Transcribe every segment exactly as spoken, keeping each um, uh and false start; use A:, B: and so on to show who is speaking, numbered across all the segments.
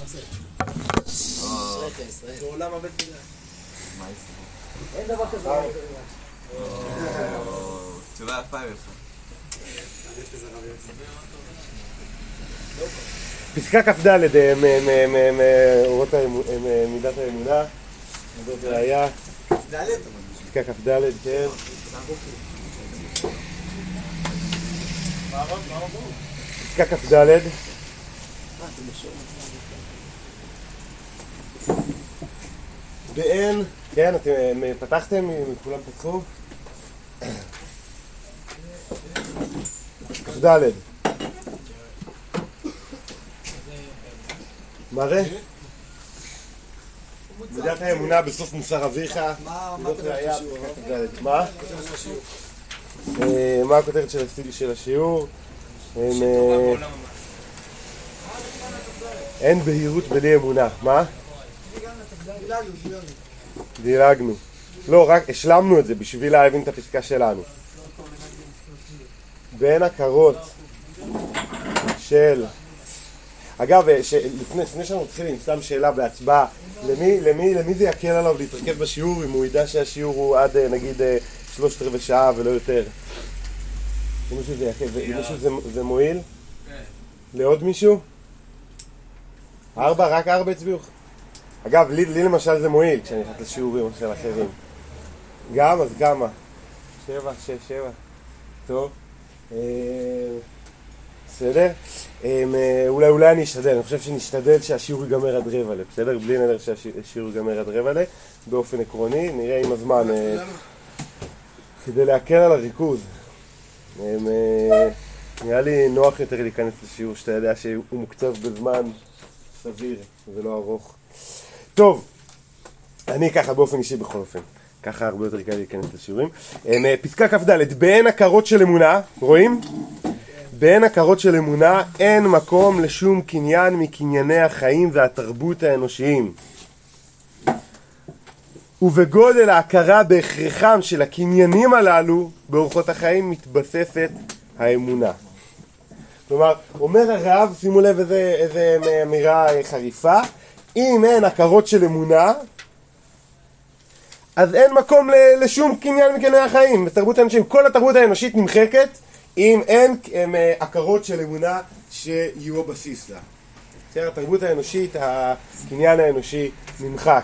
A: בעולם הבית מילה.
B: אין דבר כזה.
C: תשובה יפה לך.
D: פסקה כ"ד מאורות מידת האמונה, מידות ראייה. פסקה כ"ד, כן. פסקה כ"ד. באין, כן, אתם פתחתם, כולם פתחו? כ"ד. מה זה? מידת האמונה בסוף מוסר אביך. מה מה הכותרת של השיעור? אין בהירות בלי אמונה. מה? דילגנו. לא, רק השלמנו את זה בשביל להבין את הפסקה שלנו. בין הקרות של... אגב, לפני, לפני שאנחנו מתחילים, סתם שאלה בהצבעה, למי, למי, למי זה יקל עליו להתרכז בשיעור אם הוא ידע שהשיעור הוא עד נגיד שלושת רבעי שעה ולא יותר? למישהו זה יקל, למישהו זה, זה מועיל? לעוד מישהו? ארבע? רק ארבע הצביעו? אגב, לי, לי למשל זה מועיל כשאני נכנס לשיעורים של אחרים. גם, אז כמה? שבע, שש, שבע. טוב. בסדר? אולי אולי אני אשתדל, אני חושב שנשתדל שהשיעור ייגמר עד רבע לה, בסדר? בלי נדר שהשיעור ייגמר עד רבע לה, באופן עקרוני, נראה עם הזמן, כדי להקל על הריכוז. נראה לי נוח יותר להיכנס לשיעור שאתה יודע שהוא מוקצב בזמן סביר ולא ארוך. טוב, אני ככה באופן אישי בכל אופן, ככה הרבה יותר קל להיכנס לשיעורים. פסקה כ"ד, בעין הכרות של אמונה, רואים? בעין הכרות של אמונה אין מקום לשום קניין מקנייני החיים והתרבות האנושיים. ובגודל ההכרה בהכרחם של הקניינים הללו באורחות החיים מתבססת האמונה. כלומר, אומר הרב, שימו לב איזה, איזה אמירה חריפה, אם אין הכרות של אמונה, אז אין מקום לשום קניין מקנייני החיים ותרבות האנושיים. כל התרבות האנושית נמחקת אם אין הכרות של אמונה שיהיו הבסיס לה. התרבות האנושית, הקניין האנושי נמחק.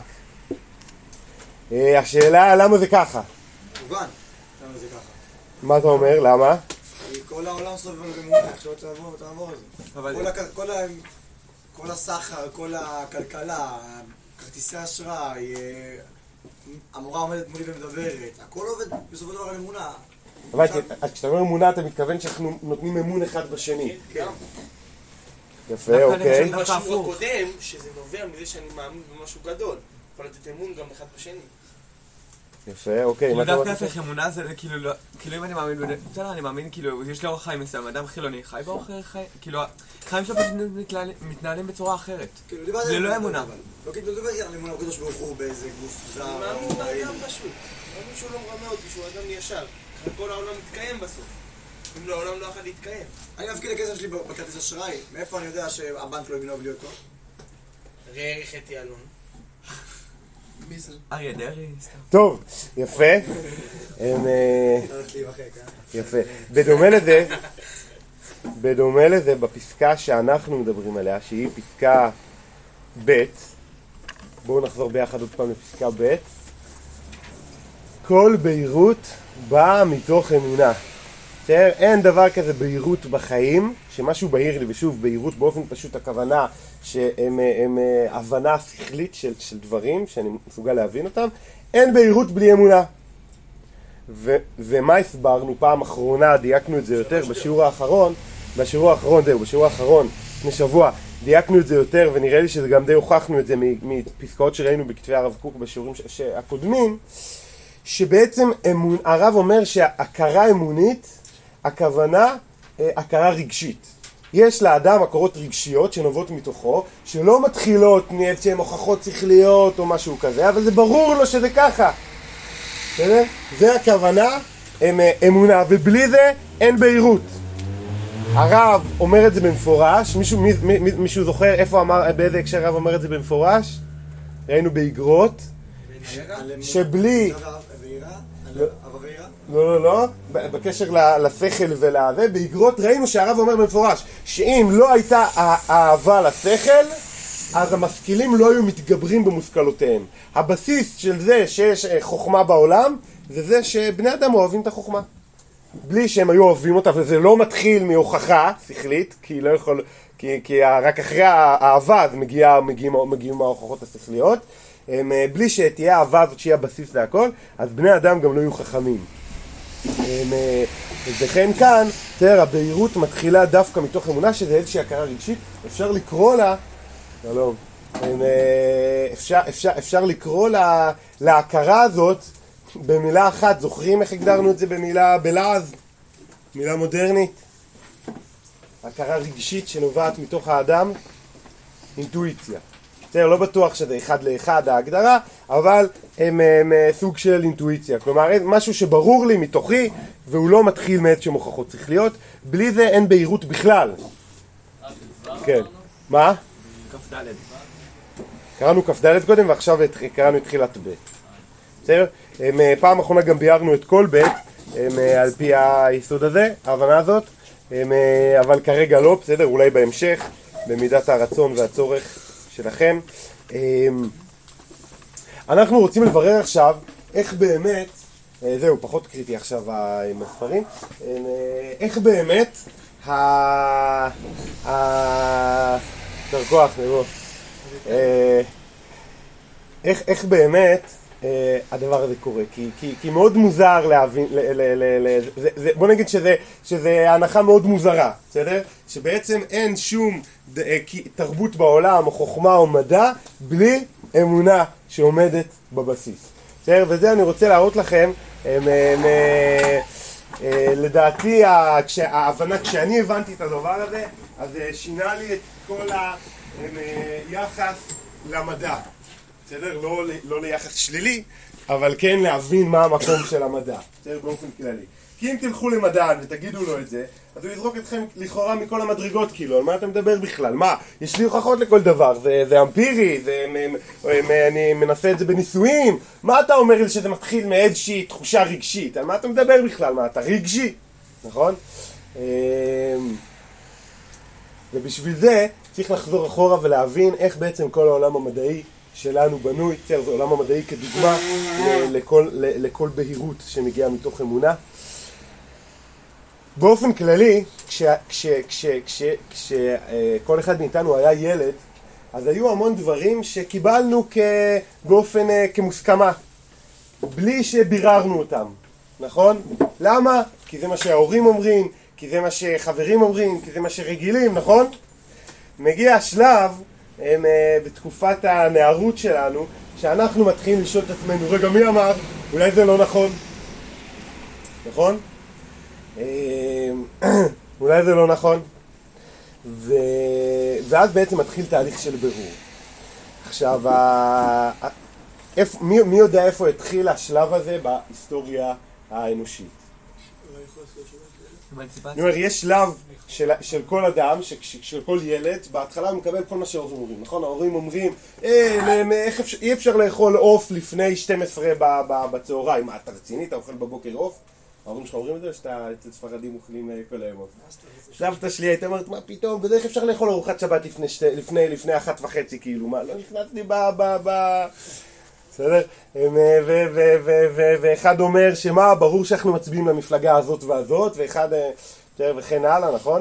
D: השאלה, למה זה ככה?
A: מובן, למה זה ככה?
D: מה אתה אומר? למה?
A: כל העולם סובב אמונה, עכשיו תעבור את זה. כל הסחר, כל הכלכלה, כרטיסי אשראי, המורה עומדת מולי ומדברת, הכל עובד בסופו של דבר על אמונה.
D: אבל כשאתה אומר אמונה אתה מתכוון שאנחנו נותנים אמון אחד בשני.
A: כן.
D: יפה, אוקיי.
E: בשיעור הקודם, שזה נובע מזה שאני מאמין במשהו גדול, יכול לתת אמון גם אחד בשני.
D: יפה, אוקיי.
C: כאילו דווקא הפך אמונה זה כאילו, כאילו אם אני מאמין, בסדר, אני מאמין, כאילו, יש לי אורח חיים מסוים, אדם חילוני, חי באורח חיים, כאילו, החיים שלו מתנהלים בצורה אחרת. זה לא אמונה.
A: לא כאילו, לא דבר על אמונה בקדוש ברוך הוא באיזה גוף זר.
E: אני מאמין באדם פשוט. מאמין שהוא לא מרמה אותי, שהוא אדם ישר. כל העולם מתקיים בסוף. אם לא, העולם לא יכול להתקיים.
A: אני מפקיד לכסף שלי בכרטיס אשראי, מאיפה אני יודע שהבנק לא יגנוב לי אותו?
E: ראה ערך אתי אלון.
C: אריה דרעי.
D: טוב, יפה. יפה. בדומה לזה, בדומה לזה, בפסקה שאנחנו מדברים עליה, שהיא פסקה ב', בואו נחזור ביחד עוד פעם לפסקה ב', כל בהירות באה מתוך אמונה. אין דבר כזה בהירות בחיים, שמשהו בהיר לי, ושוב, בהירות באופן פשוט הכוונה שהם הם, הבנה שכלית של, של דברים, שאני מסוגל להבין אותם, אין בהירות בלי אמונה. ו, ומה הסברנו? פעם אחרונה דייקנו את זה יותר בשיעור האחרון, בשיעור האחרון, זהו, בשיעור האחרון, לפני שבוע, דייקנו את זה יותר, ונראה לי שזה גם די הוכחנו את זה מפסקאות שראינו בכתבי הרב קוק בשיעורים הקודמים, שבעצם אמון, הרב אומר שההכרה אמונית, הכוונה, הכרה רגשית. יש לאדם הכרות רגשיות שנובעות מתוכו, שלא מתחילות מאיזשהם הוכחות שכליות או משהו כזה, אבל זה ברור לו שזה ככה. בסדר? זה הכוונה, אמונה, ובלי זה אין בהירות. הרב אומר את זה במפורש, מישהו, מי, מי, מישהו זוכר איפה אמר, באיזה הקשר הרב אומר את זה במפורש? ראינו באגרות, שבלי... לא, לא, לא, בקשר לשכל ולזה, באגרות ראינו שהרב אומר במפורש, שאם לא הייתה אהבה לשכל, אז המשכילים לא היו מתגברים במושכלותיהם. הבסיס של זה שיש חוכמה בעולם, זה זה שבני אדם אוהבים את החוכמה. בלי שהם היו אוהבים אותה, וזה לא מתחיל מהוכחה שכלית, כי לא יכול, כי, כי רק אחרי האהבה אז מגיע, מגיעים, מגיעים ההוכחות השכליות. הם, בלי שתהיה אהבה הזאת שיהיה הבסיס להכל, אז בני אדם גם לא יהיו חכמים. הם, וכן כאן, תראה, הבהירות מתחילה דווקא מתוך אמונה, שזה איזושהי הכרה רגשית, אפשר לקרוא לה, שלום, הם, אפשר, אפשר, אפשר לקרוא לה, להכרה הזאת, במילה אחת. זוכרים איך הגדרנו את זה במילה בלעז? מילה מודרנית. הכרה רגשית שנובעת מתוך האדם, אינטואיציה. בסדר, לא בטוח שזה אחד לאחד ההגדרה, אבל הם, הם, הם סוג של אינטואיציה. כלומר, משהו שברור לי מתוכי, והוא לא מתחיל מאיזשהם הוכחות צריכליות. בלי זה אין בהירות בכלל. כן. מה?
C: כ"ד.
D: קראנו כ"ד קודם, ועכשיו קראנו את תחילת ב'. בסדר? הם, פעם אחרונה גם ביארנו את כל ב' הם, על פי היסוד הזה, ההבנה הזאת, הם, אבל כרגע לא, בסדר? אולי בהמשך, במידת הרצון והצורך שלכם. הם, אנחנו רוצים לברר עכשיו איך באמת, זהו, פחות קריטי עכשיו עם הספרים, הם, איך באמת ה... ה... יותר כוח, נבוא. איך, איך באמת הדבר הזה קורה, כי, כי, כי מאוד מוזר להבין, ל, ל, ל, ל, זה, זה, בוא נגיד שזה, שזה הנחה מאוד מוזרה, בסדר? שבעצם אין שום ד, תרבות בעולם או חוכמה או מדע בלי אמונה שעומדת בבסיס, בסדר? וזה אני רוצה להראות לכם, הם, הם, לדעתי ההבנה, כשאני הבנתי את הדבר הזה, אז שינה לי את כל היחס למדע. בסדר? לא, לא ליחס שלילי, אבל כן להבין מה המקום של המדע. בסדר? באופן כללי. כי אם תלכו למדען ותגידו לו את זה, אז הוא יזרוק אתכם לכאורה מכל המדרגות, כאילו, על מה אתה מדבר בכלל? מה? יש לי הוכחות לכל דבר, זה, זה אמפירי, זה, אני מנסה את זה בניסויים. מה אתה אומר לי שזה מתחיל מאיזושהי תחושה רגשית? על מה אתה מדבר בכלל? מה, אתה רגשי? נכון? ובשביל זה צריך לחזור אחורה ולהבין איך בעצם כל העולם המדעי שלנו בנוי, זה עולם המדעי כדוגמה לכל, לכל בהירות שמגיעה מתוך אמונה. באופן כללי, כשכל אחד מאיתנו היה ילד, אז היו המון דברים שקיבלנו באופן כמוסכמה, בלי שביררנו אותם, נכון? למה? כי זה מה שההורים אומרים, כי זה מה שחברים אומרים, כי זה מה שרגילים, נכון? מגיע השלב, הם, בתקופת הנערות שלנו, שאנחנו מתחילים לשאול את עצמנו, רגע, מי אמר? אולי זה לא נכון? נכון? אולי זה לא נכון? ו... ואז בעצם מתחיל תהליך של בירור. עכשיו, ה... איפ... מי, מי יודע איפה התחיל השלב הזה בהיסטוריה האנושית? אני אומר, יש שלב של, של כל אדם, ש, של כל ילד, בהתחלה הוא מקבל כל מה שההורים אומרים, נכון? ההורים אומרים, אה, איך אפשר, אי אפשר לאכול עוף לפני שתים עשרה בצהריים. מה, אתה רציני? אתה אוכל בבוקר עוף? ההורים שלך אומרים את זה, שאתה אצל ספרדים אוכלים כל היום עוף. סבתא שלי הייתה אומרת, מה פתאום? בדרך אפשר לאכול ארוחת שבת לפני, שתי, לפני, לפני אחת וחצי, כאילו, מה? לא נכנסתי ב... ב, ב... בסדר? ואחד אומר שמה, ברור שאנחנו מצביעים למפלגה הזאת והזאת, ואחד, וכן הלאה, נכון?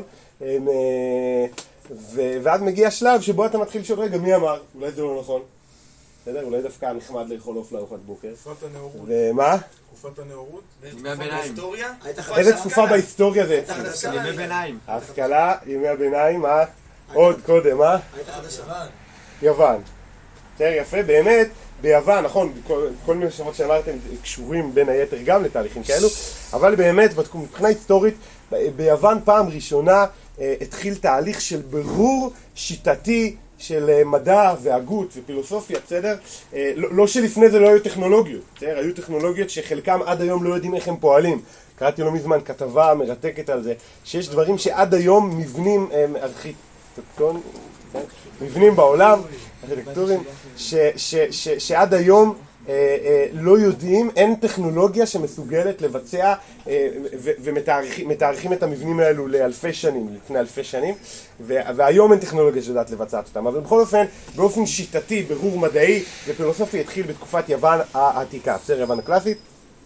D: ואז מגיע שלב שבו אתה מתחיל לשאול, רגע, מי אמר? אולי זה לא נכון? בסדר? אולי דווקא נחמד לאכול עוף לארוחת בוקר.
E: תקופת הנאורות.
D: ומה?
E: תקופת הנאורות?
C: ימי הביניים.
D: איזה תקופה בהיסטוריה זה אצלי?
C: ימי ביניים.
D: ההשכלה, ימי הביניים, מה? עוד קודם, מה? יוון. בסדר, יפה, באמת. ביוון, נכון, כל, כל מיני שמות שאמרתם קשורים בין היתר גם לתהליכים כאלו, אבל באמת, מבחינה היסטורית, ביוון פעם ראשונה אה, התחיל תהליך של ברור שיטתי של מדע והגות ופילוסופיה, בסדר? לא, לא שלפני זה לא היו טכנולוגיות, בסדר? היו טכנולוגיות שחלקם עד היום לא יודעים איך הם פועלים. קראתי לא מזמן כתבה מרתקת על זה, שיש דברים שעד היום מבנים ארכיטקטוניים, מבנים בעולם, ארכיטקטוריים, ש, ש, ש, שעד היום אה, אה, לא יודעים, אין טכנולוגיה שמסוגלת לבצע אה, ומתארכים את המבנים האלו לאלפי שנים, לפני אלפי שנים, והיום אין טכנולוגיה שיודעת לבצע אותם. אבל בכל אופן, באופן שיטתי, ברור מדעי ופילוסופי התחיל בתקופת יוון העתיקה, בסדר, יוון הקלאסית.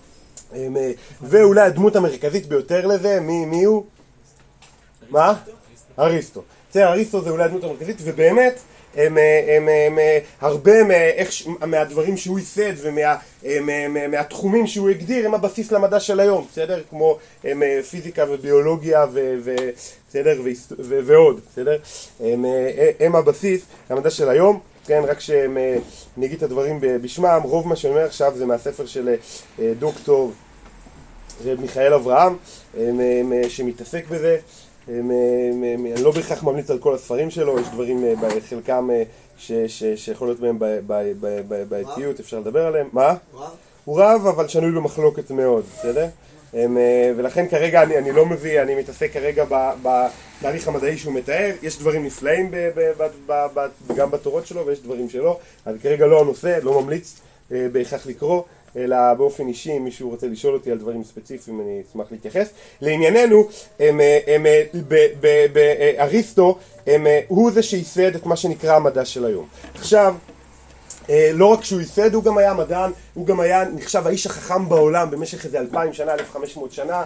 D: ואולי הדמות המרכזית ביותר לזה, מי, מי הוא? מה? אריסטו. בסדר, אריסטו זה אולי הדמות המרכזית, ובאמת, הם, הם, הם, הרבה מאיך, מהדברים שהוא ייסד ומהתחומים שהוא הגדיר הם הבסיס למדע של היום, בסדר? כמו הם, פיזיקה וביולוגיה ו, ו, בסדר? ו, ו, ועוד, בסדר? הם, הם הבסיס למדע של היום. כן, רק שנגיד את הדברים בשמם, רוב מה שאני אומר עכשיו זה מהספר של דוקטור מיכאל אברהם, שמתעסק בזה. אני לא בהכרח ממליץ על כל הספרים שלו, יש דברים בחלקם שיכול להיות בהם בעייתיות, אפשר לדבר עליהם. מה? הוא רב, אבל שנוי במחלוקת מאוד, בסדר? ולכן כרגע אני, אני לא מביא, אני מתעסק כרגע בתהליך המדעי שהוא מתאר, יש דברים נפלאים ב, ב, ב, ב, ב, גם בתורות שלו ויש דברים שלא, אז כרגע לא הנושא, לא ממליץ בהכרח לקרוא, אלא באופן אישי, אם מישהו רוצה לשאול אותי על דברים ספציפיים אני אשמח להתייחס. לענייננו, אריסטו הוא זה שייסד את מה שנקרא המדע של היום. עכשיו, לא רק שהוא ייסד, הוא גם היה מדען, הוא גם היה נחשב האיש החכם בעולם במשך איזה אלפיים שנה, אלף וחמש מאות שנה,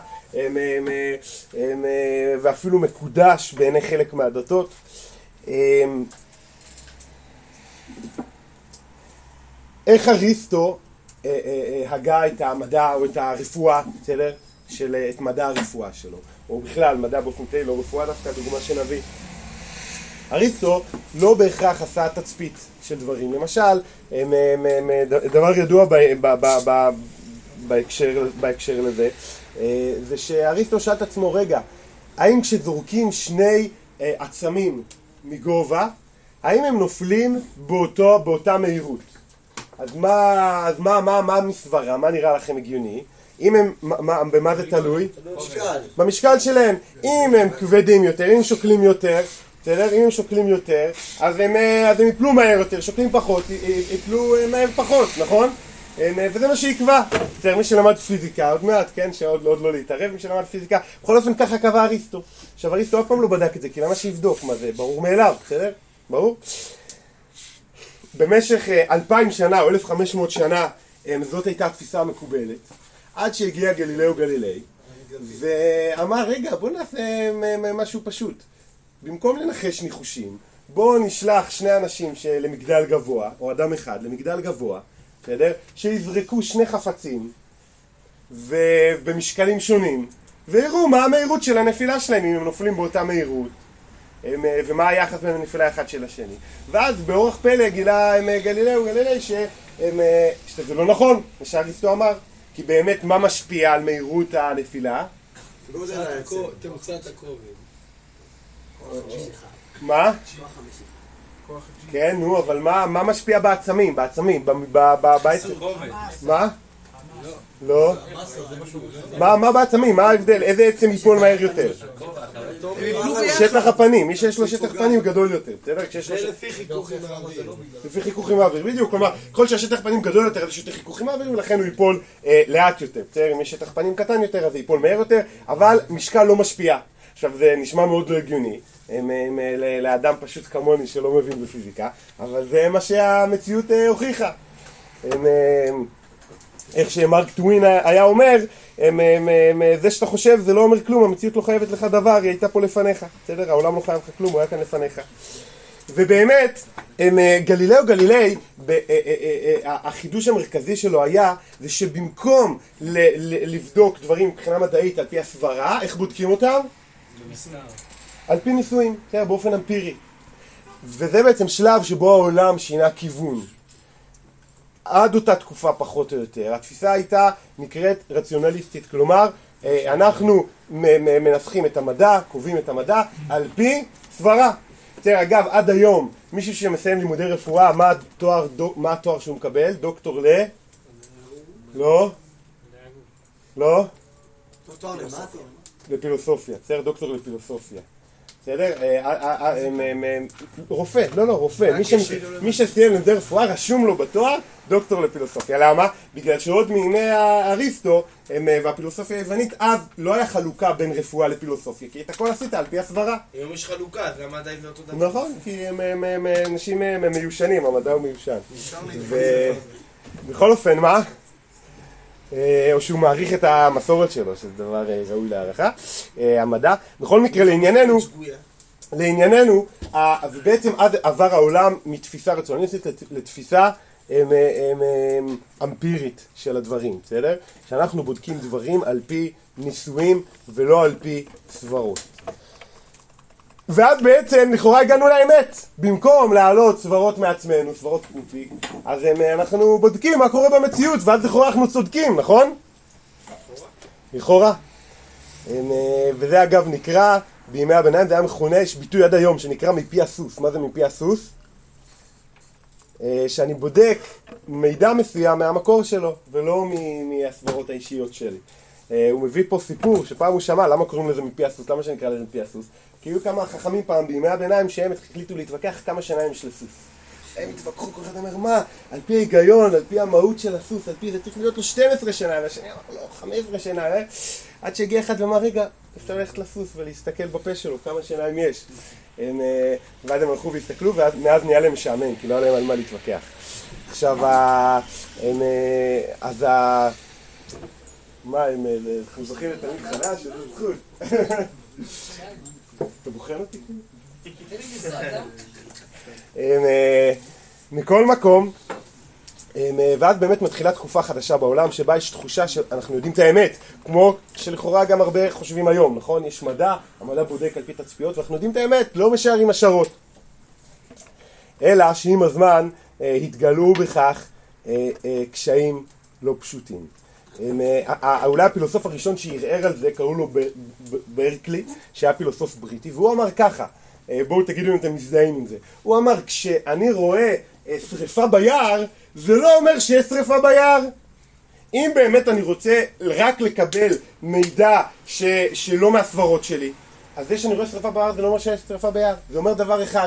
D: ואפילו מקודש בעיני חלק מהדתות. איך אריסטו הגה את המדע או את הרפואה, בסדר? של את מדע הרפואה שלו, או בכלל מדע באופן כללי, לא רפואה דווקא, דוגמה שנביא. אריסטו לא בהכרח עשה תצפית של דברים. למשל, דבר ידוע בהקשר, בהקשר לזה, זה שאריסטו שאל את עצמו, רגע, האם כשזורקים שני עצמים מגובה, האם הם נופלים באותו, באותה מהירות? אז מה, אז מה, מה, מה מסברה? מה נראה לכם הגיוני? אם הם, מה, במה זה תלוי?
A: במשקל.
D: במשקל שלהם. אם הם כבדים יותר, אם הם שוקלים יותר, בסדר? אם הם שוקלים יותר, אז הם, אז הם יפלו מהר יותר, שוקלים פחות, יפלו מהר פחות, נכון? וזה מה שיקבע. בסדר, מי שלמד פיזיקה, עוד מעט, כן? שעוד עוד לא להתערב, מי שלמד פיזיקה. בכל אופן ככה קבע אריסטו. עכשיו אריסטו אף פעם לא בדק את זה, כי למה שיבדוק מה זה? ברור מאליו, בסדר? ברור? במשך אלפיים שנה או אלף וחמש מאות שנה, זאת הייתה התפיסה המקובלת. עד שהגיע גלילאו גלילי, ואמר, רגע, בוא נעשה משהו פשוט. במקום לנחש ניחושים, בואו נשלח שני אנשים למגדל גבוה, או אדם אחד למגדל גבוה, בסדר? שיזרקו שני חפצים, ובמשקלים שונים, ויראו מה המהירות של הנפילה שלהם, אם הם נופלים באותה מהירות, הם, ומה היחס בין הנפילה האחד של השני. ואז באורח פלא גילה גלילאו גלילי שהם, שזה לא נכון, מה שאריסטו אמר, כי באמת מה משפיע על מהירות הנפילה?
E: תמצאת הכובד.
D: מה? כן, נו, אבל מה משפיע בעצמים? בעצמים, בעצם? מה? לא. מה בעצמים? מה ההבדל? איזה עצם ייפול מהר יותר? שטח הפנים, מי שיש לו שטח פנים גדול יותר.
E: זה לפי חיכוך עם האוויר.
D: לפי חיכוך עם האוויר, בדיוק. כלומר, כל שהשטח פנים גדול יותר, יש יותר חיכוך עם האוויר, ולכן הוא ייפול לאט יותר. אם יש שטח פנים קטן יותר, אז זה ייפול מהר יותר, אבל משקל לא משפיע. עכשיו, זה נשמע מאוד לא הגיוני, לאדם פשוט כמוני שלא מבין בפיזיקה, אבל זה מה שהמציאות הוכיחה. איך שמרק טווין היה אומר, זה שאתה חושב זה לא אומר כלום, המציאות לא חייבת לך דבר, היא הייתה פה לפניך, בסדר? העולם לא חייב לך כלום, הוא היה כאן לפניך. ובאמת, גלילאו גלילי, החידוש המרכזי שלו היה, זה שבמקום לבדוק דברים מבחינה מדעית על פי הסברה, איך בודקים אותם? על פי ניסויים, באופן אמפירי. וזה בעצם שלב שבו העולם שינה כיוון. עד אותה תקופה פחות או יותר. התפיסה הייתה נקראת רציונליסטית, כלומר, אנחנו מנסחים את המדע, קובעים את המדע, על פי סברה. תראה, אגב, עד היום, מישהו שמסיים לימודי רפואה, מה התואר, מה התואר שהוא מקבל? דוקטור ל... לא? לא?
A: דוקטור למטי?
D: לפילוסופיה, בסדר? דוקטור לפילוסופיה. בסדר? רופא, לא לא, רופא. מי שסיים לימודי רפואה רשום לו בתואר דוקטור לפילוסופיה. למה? בגלל שעוד מימי אריסטו והפילוסופיה היוונית אז לא היה חלוקה בין רפואה לפילוסופיה, כי את הכל עשית על פי הסברה.
E: היום יש חלוקה, אז למה עדיין זה אותו דבר?
D: נכון, כי אנשים מיושנים, המדע הוא מיושן. בכל אופן, מה? או שהוא מעריך את המסורת שלו, שזה דבר ראוי להערכה, המדע. בכל מקרה, לענייננו, לענייננו, ובעצם אז עבר העולם מתפיסה רציונליסטית לתפיסה אמפירית של הדברים, בסדר? שאנחנו בודקים דברים על פי ניסויים ולא על פי סברות. ואז בעצם לכאורה הגענו לאמת, במקום להעלות סברות מעצמנו, סברות פרוטי, אז אנחנו בודקים מה קורה במציאות, ואז לכאורה אנחנו צודקים, נכון? לכאורה. וזה אגב נקרא, בימי הביניים זה היה מכונה, יש ביטוי עד היום שנקרא מפי הסוס. מה זה מפי הסוס? שאני בודק מידע מסוים מהמקור שלו, ולא מהסברות האישיות שלי. הוא מביא פה סיפור שפעם הוא שמע, למה קוראים לזה מפי הסוס? למה שנקרא לזה מפי הסוס? כי היו כמה חכמים פעם בימי הביניים שהם החליטו להתווכח כמה שניים יש לסוס. הם התווכחו, כל אחד אומר, מה? על פי ההיגיון, על פי המהות של הסוס, על פי זה צריך להיות לו שתים עשרה שנה, והשני אמר, לא, חמש עשרה שנה, אה? עד שהגיע אחד ואמר, רגע, אפשר ללכת לסוס ולהסתכל בפה שלו, כמה שניים יש. הם, ואז הם הלכו והסתכלו, ומאז נהיה להם משעמם, כי לא היה להם על מה להתווכח. עכשיו, הם, אז ה... מה, הם זוכים לתלמיד חדש? שזה זכות. אתה בוחן אותי? מכל מקום, ואז באמת מתחילה תקופה חדשה בעולם שבה יש תחושה שאנחנו יודעים את האמת, כמו שלכאורה גם הרבה חושבים היום, נכון? יש מדע, המדע בודק על פי תצפיות ואנחנו יודעים את האמת, לא משערים השערות. אלא שעם הזמן התגלו בכך קשיים לא פשוטים. אולי הפילוסוף הראשון שערער על זה קראו לו ברקלי, שהיה פילוסוף בריטי, והוא אמר ככה, בואו תגידו אם אתם מזדהים עם זה, הוא אמר, כשאני רואה שריפה ביער, זה לא אומר שיש שריפה ביער. אם באמת אני רוצה רק לקבל מידע ש, שלא מהסברות שלי, אז זה שאני רואה שריפה ביער זה לא אומר שיש שריפה ביער. זה אומר דבר אחד,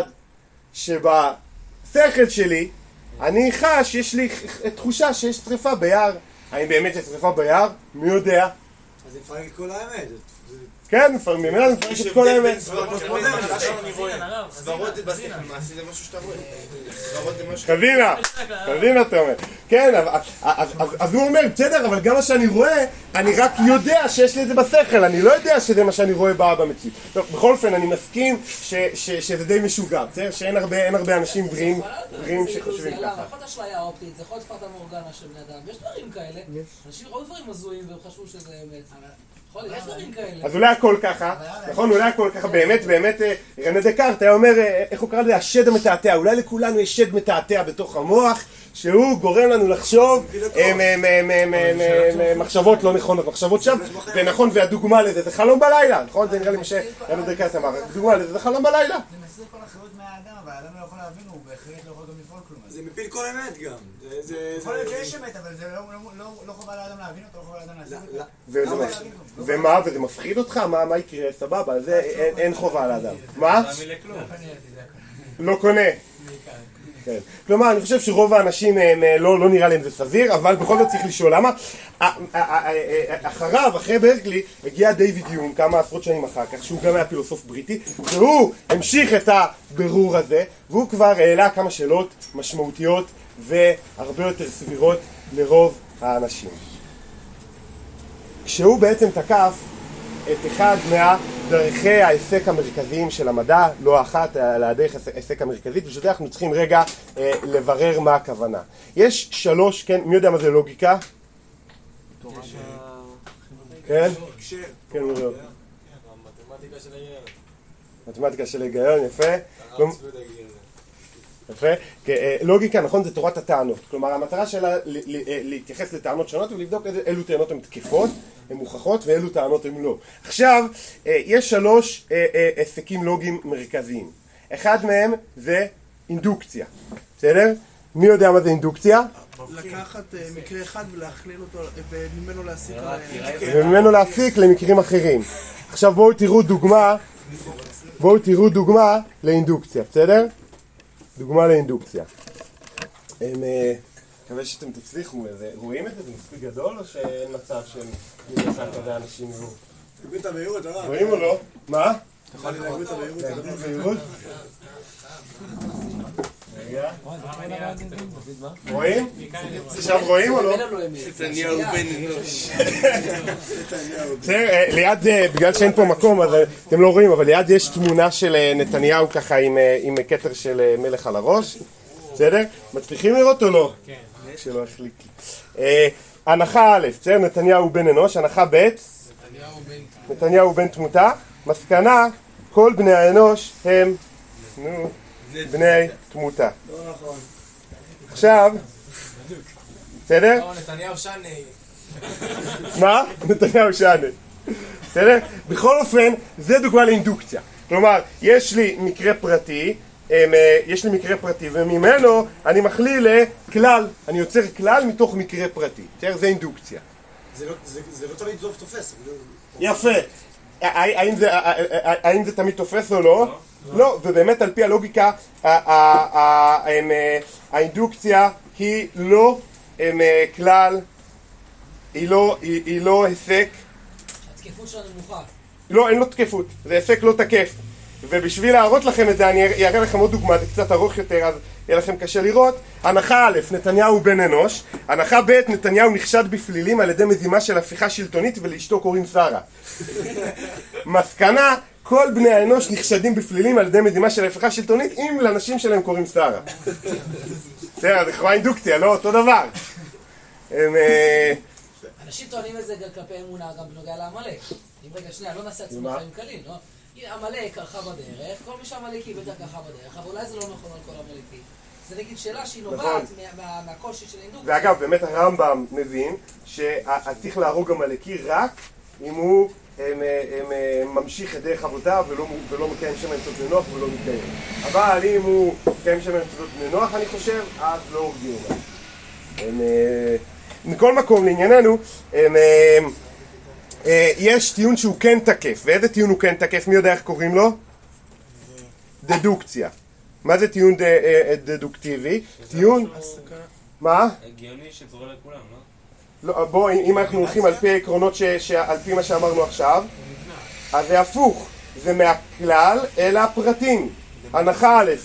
D: שבשכל שלי אני חש, יש לי תחושה שיש שריפה ביער. האם באמת יש שריפה ביער? מי יודע?
A: אז זה מפרק את כל האמת.
D: כן, ממילא זה מפרק את כל האמת.
E: סברות זה בשכל, מעשי זה משהו שאתה רואה. סברות זה משהו...
D: קדימה, קדימה אתה אומר. כן, אז הוא אומר, בסדר, אבל גם מה שאני רואה, אני רק יודע שיש לי את זה בשכל, אני לא יודע שזה מה שאני רואה במציאות. בכל אופן, אני מסכים שזה די משוגע, שאין הרבה אנשים בריאים שחושבים ככה.
F: זה יכול להיות אשליה אופטית, זה יכול להיות פרטה מורגנה של בני אדם, יש דברים כאלה, אנשים ראו דברים הזויים והם חשבו שזה אמת. יש דברים כאלה.
D: אז אולי הכל ככה, נכון? אולי הכל ככה, באמת, באמת, רנה דקארט היה אומר, איך הוא קרא לזה? השד המתעתע. אולי לכולנו יש שד מתעתע בתוך המוח, שהוא גורם לנו לחשוב מחשבות לא נכונות, מחשבות שם, ונכון, והדוגמה לזה זה חלום בלילה, נכון? זה נראה לי מה שרנה דקארט אמר, הדוגמה לזה זה חלום בלילה.
B: זה מסיר כל אחריות מהאדם, אבל האדם לא יכול להבין, הוא בהחלט לא יכול גם לפעול כלום.
A: זה מפיל כל אמת גם.
B: יכול להיות שיש אמת, אבל זה לא חובה לאדם להבין אותו, לא חובה לאדם לעשות אותו.
D: ומה? וזה מפחיד אותך? מה יקרה? סבבה, זה אין חובה לאדם. מה? לא קונה. כן. כלומר, אני חושב שרוב האנשים לא, לא נראה להם זה סביר, אבל בכל זאת צריך לשאול למה. אחריו, אחרי ברקלי, הגיע דיוויד יום כמה עשרות שנים אחר כך, שהוא גם היה פילוסוף בריטי, והוא המשיך את הבירור הזה, והוא כבר העלה כמה שאלות משמעותיות והרבה יותר סבירות לרוב האנשים. כשהוא בעצם תקף את אחד מהדרכי העסק המרכזיים של המדע, לא אחת, אלא הדרך העסק המרכזית, ושזה אנחנו צריכים רגע אה, לברר מה הכוונה. יש שלוש, כן, מי יודע מה זה לוגיקה? כן? כן, מי יודע?
E: מתמטיקה של ההיגיון.
D: מתמטיקה של ההיגיון, יפה. יפה. לוגיקה, נכון, זה תורת הטענות. כלומר, המטרה שלה להתייחס לטענות שונות ולבדוק אילו טענות הן תקפות, הן מוכחות, ואילו טענות הן לא. עכשיו, יש שלוש עסקים לוגיים מרכזיים. אחד מהם זה אינדוקציה, בסדר? מי יודע מה זה אינדוקציה?
E: לקחת מקרה אחד ולהכליל אותו, וממנו להסיק
D: וממנו להסיק למקרים אחרים. עכשיו בואו תראו דוגמה, בואו תראו דוגמה לאינדוקציה, בסדר? דוגמה לאינדוקציה. מקווה שאתם תצליחו, רואים את זה? זה מספיק גדול או שאין מצב של מנסה כזה אנשים יראו?
A: תגביל את המהירות, הרב.
D: רואים או לא? מה?
A: אתה יכול להגביל את המהירות.
D: להגביל את המהירות? רגע. רואים? עכשיו רואים או לא?
E: נתניהו בן אנוש.
D: ליד, בגלל שאין פה מקום אז אתם לא רואים, אבל ליד יש תמונה של נתניהו ככה עם כתר של מלך על הראש, בסדר? מצליחים לראות או לא? כן. שלא החליק לי. הנחה א', בסדר? נתניהו בן אנוש, הנחה ב', נתניהו בן תמותה, מסקנה, כל בני האנוש הם, נו, בני תמותה.
A: לא נכון.
D: עכשיו, בסדר?
F: לא, נתניהו שנה.
D: מה? נתניהו שנה. בסדר? בכל אופן, זה דוגמה לאינדוקציה. כלומר, יש לי מקרה פרטי, יש לי מקרה פרטי, וממנו אני מכליל לכלל, אני יוצר כלל מתוך מקרה פרטי. בסדר? זה אינדוקציה.
A: זה לא תמיד טוב תופס.
D: יפה. האם זה תמיד תופס או לא? לא, ובאמת על פי הלוגיקה, האינדוקציה היא לא כלל, היא לא היסק.
F: התקפות שלה נמוכה.
D: לא, אין לו תקפות, זה היסק לא תקף. ובשביל להראות לכם את זה, אני אראה לכם עוד דוגמה, זה קצת ארוך יותר, אז יהיה לכם קשה לראות. הנחה א', נתניהו בן אנוש. הנחה ב', נתניהו נחשד בפלילים על ידי מזימה של הפיכה שלטונית ולאשתו קוראים שרה. מסקנה, כל בני האנוש נחשדים בפלילים על ידי מזימה של הפיכה שלטונית אם לאנשים שלהם קוראים שרה. בסדר, זה כבר אינדוקציה, לא אותו דבר.
F: אנשים טוענים את זה כלפי אמונה גם בנוגע לעמלק. אם רגע שנייה, לא נעשה עצמנו חיים קלים, לא? עמלק קרחה בדרך, כל מי שעמלקי בטח קרחה בדרך, אבל אולי זה לא נכון על כל עמלקי. זה נגיד שאלה שהיא נובעת מהקושי של האינדוקציה.
D: ואגב, באמת הרמב"ם מבין שצריך להרוג עמלקי רק אם הוא ממשיך את דרך עבודה ולא מקיים שם מצוות בני נוח ולא מתקיים. אבל אם הוא מקיים שם מצוות בני נוח, אני חושב, אז לא הורגים אותם. מכל מקום, לענייננו, יש טיעון שהוא כן תקף. ואיזה טיעון הוא כן תקף? מי יודע איך קוראים לו? דדוקציה. מה זה טיעון דדוקטיבי? טיעון... מה?
C: הגיוני שזורה לכולם,
D: לא? לא, בוא, אם אנחנו הולכים על פי העקרונות על פי מה שאמרנו עכשיו, אז זה הפוך. זה מהכלל אל הפרטים. הנחה א',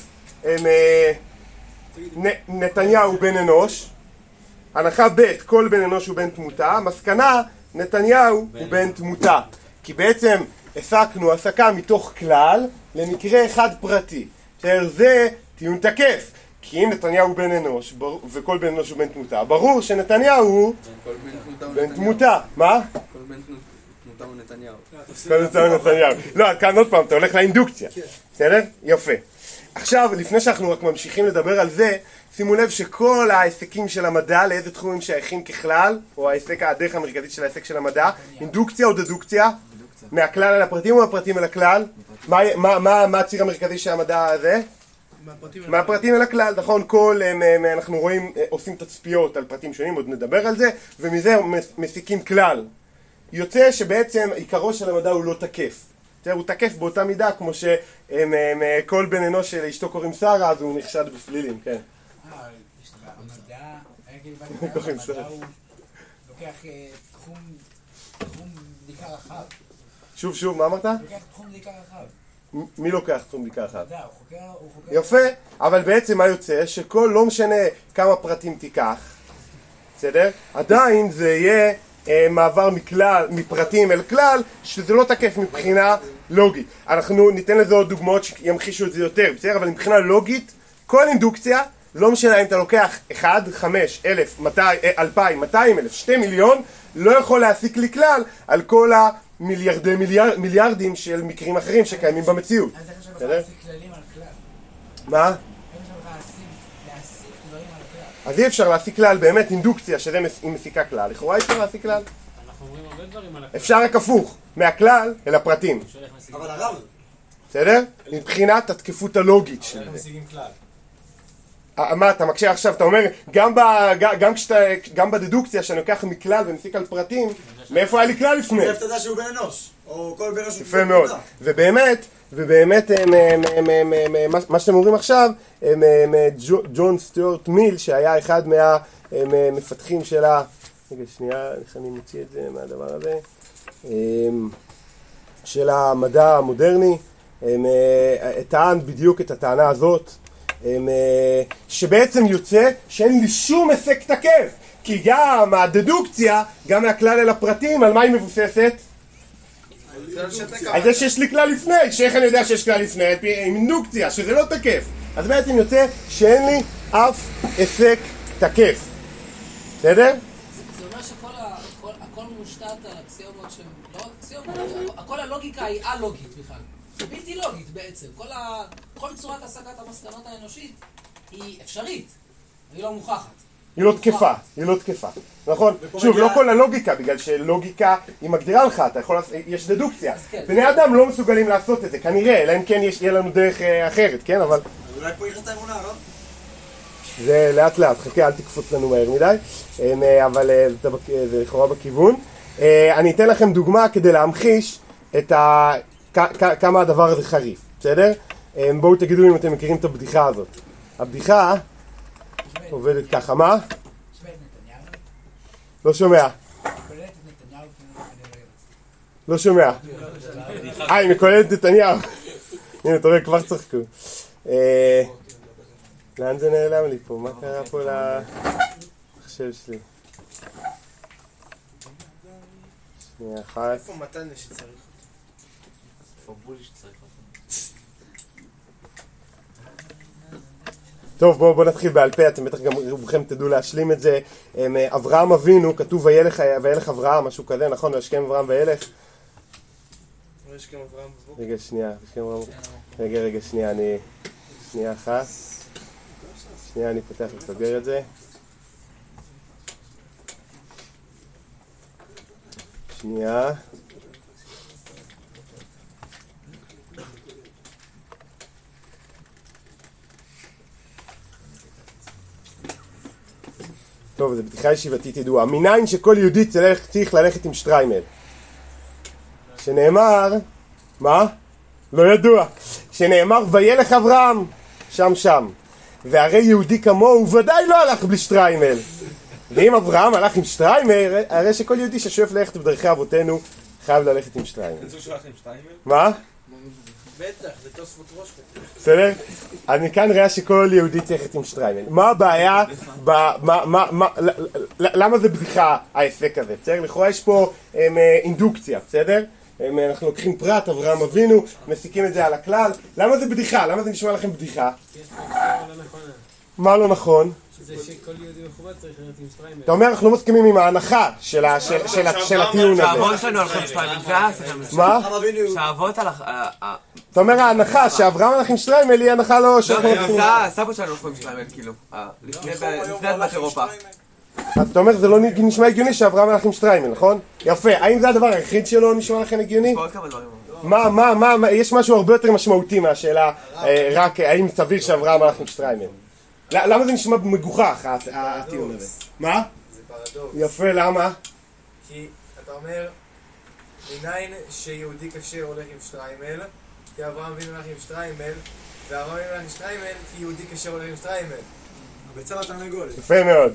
D: נתניהו בן אנוש. הנחה ב', כל בן אנוש הוא בן תמותה. מסקנה, נתניהו הוא בן תמותה. כי בעצם הסקנו הסקה מתוך כלל למקרה אחד פרטי. זה טיעון תקף. כי אם נתניהו הוא בן אנוש וכל בן אנוש הוא בן תמותה, ברור שנתניהו הוא בן תמותה. מה?
C: כל בן תמותה הוא נתניהו.
D: כל בן תמותה הוא נתניהו. לא, כאן עוד פעם, אתה הולך לאינדוקציה. בסדר? יפה. עכשיו, לפני שאנחנו רק ממשיכים לדבר על זה, שימו לב שכל ההיסקים של המדע, לאיזה תחומים שייכים ככלל, או ההיסק, הדרך המרכזית של ההיסק של המדע, אינדוקציה או דדוקציה? מהכלל אל הפרטים או מהפרטים אל הכלל? מה הציר המרכזי של המדע הזה? מהפרטים אל הכלל, נכון? כל, אנחנו רואים, עושים תצפיות על פרטים שונים, עוד נדבר על זה, ומזה מסיקים כלל. יוצא שבעצם עיקרו של המדע הוא לא תקף. הוא תקף באותה מידה כמו שכל בן אנוש לאשתו קוראים שרה, אז הוא נחשד בפלילים, כן.
B: המדע, המדע הוא לוקח תחום בדיקה רחב.
D: שוב, שוב, מה אמרת?
B: הוא לוקח תחום בדיקה רחב.
D: מי לוקח תחום בדיקה רחב?
B: המדע, הוא חוקר, הוא חוקר...
D: יפה, אבל בעצם מה יוצא? שכל, לא משנה כמה פרטים תיקח, בסדר? עדיין זה יהיה אה, מעבר מכלל, מפרטים אל כלל, שזה לא תקף מבחינה לוגית. אנחנו ניתן לזה עוד דוגמאות שימחישו את זה יותר, בסדר? אבל מבחינה לוגית, כל אינדוקציה, לא משנה אם אתה לוקח אחד, חמש, אלף, מאתיים, אלפיים, מאתיים אלף, שתי מיליון, לא יכול להסיק לי כלל על כל המיליארדי מיליאר, מיליארדים של מקרים אחרים שקיימים במציאות.
B: אז איך אפשר בכלל להסיק כללים על כלל?
D: מה?
B: איך אפשר בכלל להסיק דברים על כלל?
D: אז אי אפשר להסיק כלל, באמת אינדוקציה שזה מסיקה כלל. לכאורה אי אפשר להסיק כלל.
G: אנחנו אומרים הרבה דברים על הכלל.
D: אפשר רק הפוך, מהכלל אל הפרטים.
A: אבל הרב,
D: בסדר? מבחינת התקפות הלוגית של זה.
A: משיגים כלל.
D: מה, אתה מקשה עכשיו, אתה אומר, גם, ב, גם, כשאתה, גם בדדוקציה שאני לוקח מכלל ומסיק על פרטים, מאיפה היה לי כלל לפני?
A: איפה אתה יודע שהוא בן אנוש, או כל בן אנוש.
D: יפה מאוד, ובאמת, ובאמת, מה שאתם אומרים עכשיו, ג'ון סטיוארט מיל, שהיה אחד מהמפתחים של ה... רגע, שנייה, איך אני מוציא את זה מהדבר הזה? של המדע המודרני, טען בדיוק את הטענה הזאת, שבעצם יוצא שאין לי שום אפקט תקף, כי גם הדדוקציה, גם מהכלל אל הפרטים, על מה היא מבוססת? על זה שיש לי כלל לפני, שאיך אני יודע שיש כלל לפני? עם אינדוקציה, שזה לא תקף. אז בעצם יוצא שאין לי אף אפקט תקף. בסדר?
F: זה אומר שהכל מושתת על אקסיומות שהן לא רק אקסיומות, כל הלוגיקה היא א-לוגית בכלל. זה בלתי לוגית בעצם. כל צורת השגת המסקנות האנושית היא אפשרית, היא לא מוכחת.
D: היא לא תקפה, היא לא תקפה, נכון? שוב, לא כל הלוגיקה, בגלל שלוגיקה היא מגדירה לך, אתה יכול, יש דדוקציה. בני אדם לא מסוגלים לעשות את זה, כנראה, אלא אם כן יהיה לנו דרך אחרת, כן? אבל...
A: אולי פה יחס האמונה, לא?
D: זה לאט לאט, חכה, אל תקפוץ לנו מהר מדי, אבל זה לכאורה בכיוון. אני אתן לכם דוגמה כדי להמחיש את ה... כמה הדבר הזה חריף, בסדר? בואו תגידו אם אתם מכירים את הבדיחה הזאת. הבדיחה עובדת ככה, מה? לא שומע. לא שומע. אה, היא מקוללת את נתניהו. הנה, אתה רואה, כבר צחקו. לאן זה נעלם לי פה? מה קרה פה למחשב שלי? שנייה אחת.
E: איפה מתן שצריך אותו? איפה בולי שצריך אותו?
D: טוב, בואו בוא נתחיל בעל פה, אתם בטח גם רובכם תדעו להשלים את זה. אברהם אבינו, כתוב וילך, וילך אברהם, משהו כזה, נכון? וישכם אברהם וילך.
E: וישכם אברהם בבוקר.
D: רגע, שנייה, וישכם אברהם. רגע, רגע, שנייה, אני... שנייה אחת. שנייה, אני פותח וסוגר את זה. שנייה. טוב, זו בדיחה ישיבתית ידועה. מניין שכל יהודי צריך ללכת עם שטריימל. שנאמר, מה? לא ידוע. שנאמר, וילך אברהם, שם שם. והרי יהודי כמוהו, הוא ודאי לא הלך בלי שטריימל. ואם אברהם הלך עם שטריימל, הרי שכל יהודי ששואף ללכת בדרכי אבותינו, חייב ללכת עם שטריימל.
E: איזה שהוא הלך עם שטריימל?
D: מה?
E: בטח, זה תוספות ראש.
D: בסדר? אני כאן רואה שכל יהודי צריך ללכת עם שטריימל. מה הבעיה? למה זה בדיחה ההפק הזה? בסדר? לכאורה יש פה אינדוקציה, בסדר? אנחנו לוקחים פרט, אברהם אבינו, מסיקים את זה על הכלל. למה זה בדיחה? למה זה נשמע לכם בדיחה? מה לא נכון?
G: זה שכל יהודי מכובד צריך ללכת עם שטריימל.
D: אתה אומר, אנחנו לא מסכימים עם ההנחה של הטיעון הזה.
C: שהאבות שלנו הלכו עם שטריימל, זה הסכם.
D: מה?
C: שהאבות הלך...
D: אתה אומר, ההנחה שאברהם הלך עם שטריימל היא הנחה לא...
C: הסבות שלנו הלכו עם שטריימל, כאילו. לפני אדמת אירופה.
D: אז אתה אומר, זה לא נשמע הגיוני שאברהם הלך עם שטריימל, נכון? יפה. האם זה הדבר היחיד שלא נשמע לכם הגיוני? מה, מה, מה, יש משהו הרבה יותר משמעותי מהשאלה רק האם סביר שאברהם הלך עם שטריימל. למה זה נשמע מגוחך, הטיעון הזה? מה?
E: זה פרדוקס.
D: יפה, למה?
E: כי אתה אומר, מניין שיהודי כשר הולך עם שטריימל, כי אברהם אבינו הולך עם שטריימל, ואברהם אבינו הולך עם שטריימל, כי יהודי כשר הולך עם שטריימל. הביצה לתרנגולת.
D: יפה מאוד.